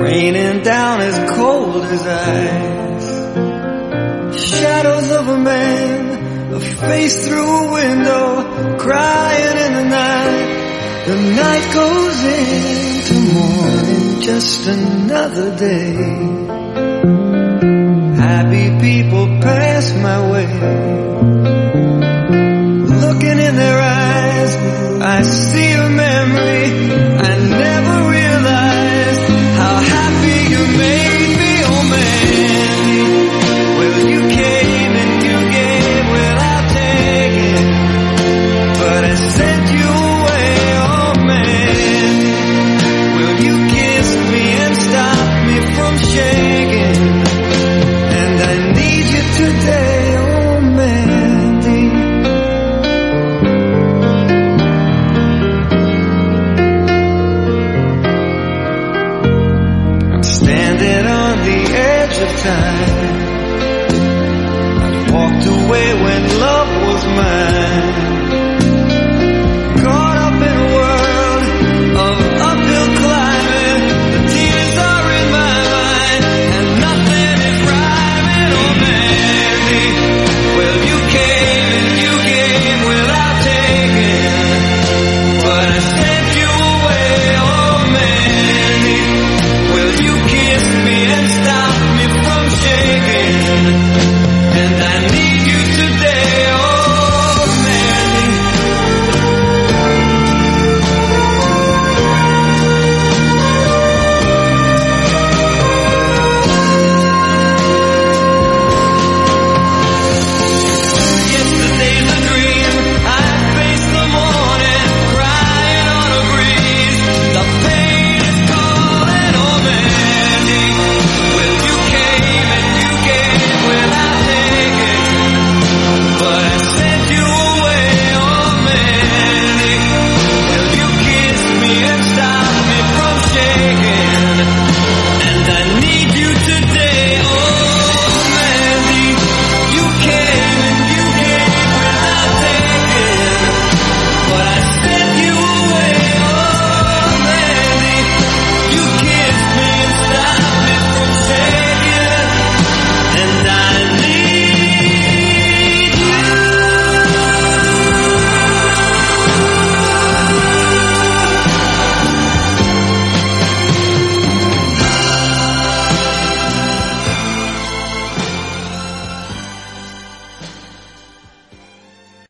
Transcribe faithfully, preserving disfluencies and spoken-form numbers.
raining down as cold as ice. Shadows of a man, a face through a window, crying in the night. The night goes into morning, just another day. Happy people pass my way. Looking in their eyes, I see